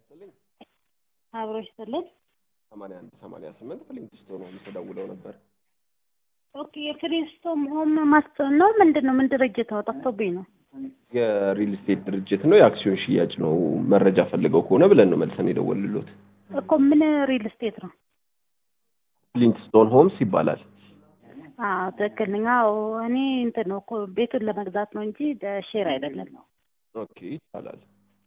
ይስጥልኝ። አብሮ ይስጥልኝ። 88 ፍሊንትስቶን ነው ተደውለው ነበር። ኦኬ የፍሊንትስቶን ሆም ማስተር ነው ምንድነው? ምን ድርጅት ነው? ጠፍቶብኝ ነው። የሪል ስቴት ድርጅት ነው፣ የአክሲዮን ሽያጭ ነው። መረጃ ፈልገው ከሆነ ብለን ነው መልሰን የደወልሉት። እኮ ምን ሪል ስቴት ነው? ፍሊንትስቶን ሆምስ ይባላል። ትክክል ነኝ። አዎ እኔ እንትን ነው እኮ ቤቱን ለመግዛት ነው እንጂ ሼር አይደለም። ኦኬ ይቻላል።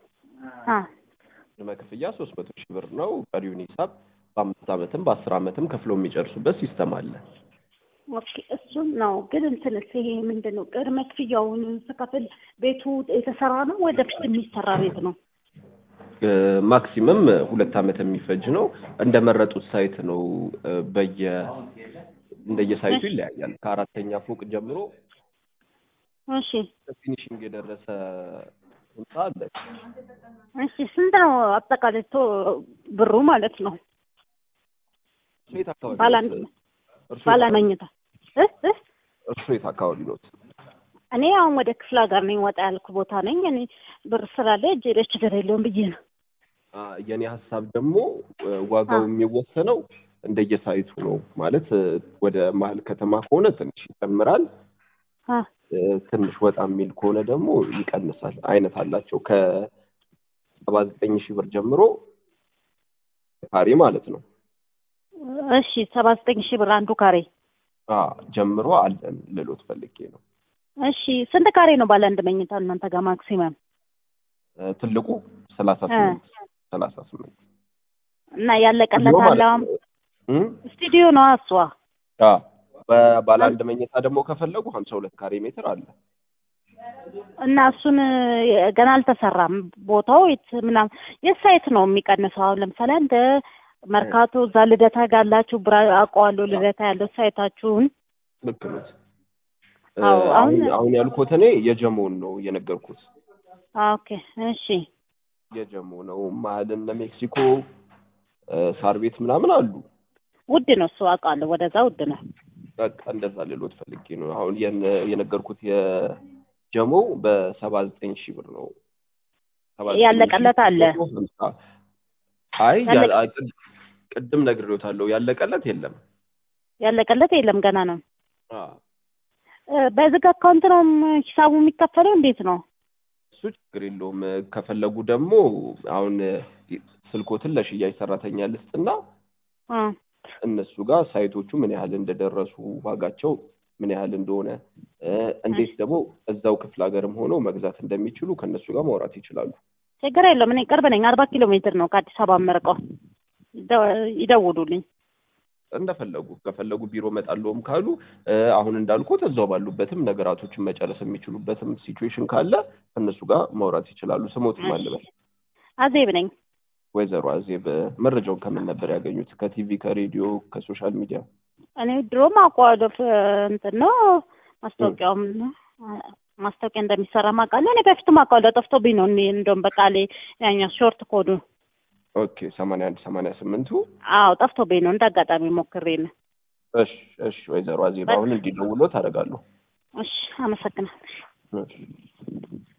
ቅድመ ክፍያ 300,000 ብር ነው። ቀሪውን ሂሳብ በ5 ዓመትም በ10 ዓመትም ከፍለው የሚጨርሱበት ሲስተም አለ። ኦኬ እሱም ነው። ግን እንትንስ ይሄ ምንድነው? ቅድመ ክፍያውን ስከፍል ቤቱ የተሰራ ነው ወደፊት የሚሰራ ቤት ነው? ማክሲመም 2 ዓመት የሚፈጅ ነው። እንደመረጡት ሳይት ነው። እንደየሳይቱ ይለያያል። ከአራተኛ ፎቅ ጀምሮ እሺ ፊኒሺንግ የደረሰ ህንጻ አለ። እሺ ስንት ነው አጠቃላይ ብሩ ማለት ነው? ሴት አካባቢ ባለ መኝታ እርሱ የት አካባቢ ነው? እኔ አሁን ወደ ክፍለ ሀገር ነኝ፣ ወጣ ያልኩ ቦታ ነኝ። እኔ ብር ስላለ እጄ ላይ ችግር የለውም ብዬ ነው። የኔ ሀሳብ ደግሞ ዋጋው የሚወሰነው እንደየሳይቱ ነው። ማለት ወደ መሀል ከተማ ከሆነ ትንሽ ይጨምራል፣ ትንሽ ወጣ የሚል ከሆነ ደግሞ ይቀንሳል። አይነት አላቸው። ከ79,000 ብር ጀምሮ ካሬ ማለት ነው። እሺ 79,000 ብር አንዱ ካሬ ጀምሮ አለን ልሎት ፈልጌ ነው። እሺ ስንት ካሬ ነው ባለ አንድ መኝታ እናንተ ጋር ማክሲመም? ትልቁ 38 እና ያለቀለት አለ። ስቱዲዮ ነው አሷ። ባለ አንድ መኝታ ደግሞ ከፈለጉ 52 ካሬ ሜትር አለ። እና እሱን ገና አልተሰራም ቦታው ምናምን የሳይት ነው የሚቀንሰው። አሁን ለምሳሌ እንደ መርካቶ እዛ ልደታ ጋላችሁ አውቀዋለሁ። ልደታ ያለው ሳይታችሁን ልክ ነው። አሁን ያልኩት እኔ የጀሞን ነው የነገርኩት። ኦኬ እሺ የጀሞ ነው። መሀልን ለሜክሲኮ ሳር ቤት ምናምን አሉ። ውድ ነው እሱ አውቃለሁ። ወደዛ ውድ ነው። በቃ እንደዛ ልሎት ፈልጌ ነው። አሁን የነገርኩት የጀሞ በ79,000 ብር ነው። ያለቀለት አለ? አይ ቅድም ነግሬዎታለሁ። ያለቀለት የለም። ያለቀለት የለም ገና ነው። በዝግ አካውንት ነው ሂሳቡ የሚከፈለው? እንዴት ነው እሱ? ችግር የለውም። ከፈለጉ ደግሞ አሁን ስልኮትን ለሽያጭ ሰራተኛ ልስጥና እነሱ ጋር ሳይቶቹ ምን ያህል እንደደረሱ፣ ዋጋቸው ምን ያህል እንደሆነ፣ እንዴት ደግሞ እዛው ክፍለ ሀገርም ሆነው መግዛት እንደሚችሉ ከነሱ ጋር ማውራት ይችላሉ። ችግር የለውም። እኔ ቅርብ ነኝ። 40 ኪሎ ሜትር ነው ከአዲስ አበባ መርቀው። ይደውሉልኝ እንደፈለጉ። ከፈለጉ ቢሮ መጣለውም ካሉ አሁን እንዳልኩት እዛው ባሉበትም ነገራቶችን መጨረስ የሚችሉበትም ሲቹዌሽን ካለ ከነሱ ጋር ማውራት ይችላሉ። ስሞት ማለበት አዜብ ነኝ። ወይዘሮ አዜብ መረጃውን ከምን ነበር ያገኙት? ከቲቪ፣ ከሬዲዮ፣ ከሶሻል ሚዲያ? እኔ ድሮም አውቀዋለሁ። እንትን ነው ማስታወቂያ እንደሚሰራ ማውቃለሁ። እኔ በፊትም አውቀዋለሁ። ጠፍቶብኝ ነው እንደውም በቃሌ ያኛው ሾርት ኮዱ። ኦኬ 8188 አዎ ጠፍቶብኝ ነው። እንዳጋጣሚ ሞክሬ ነው። እሺ ወይዘሮ አዜብ አሁን እንዲደውሉ ታደርጋለሁ። እሺ አመሰግናለሁ። እሺ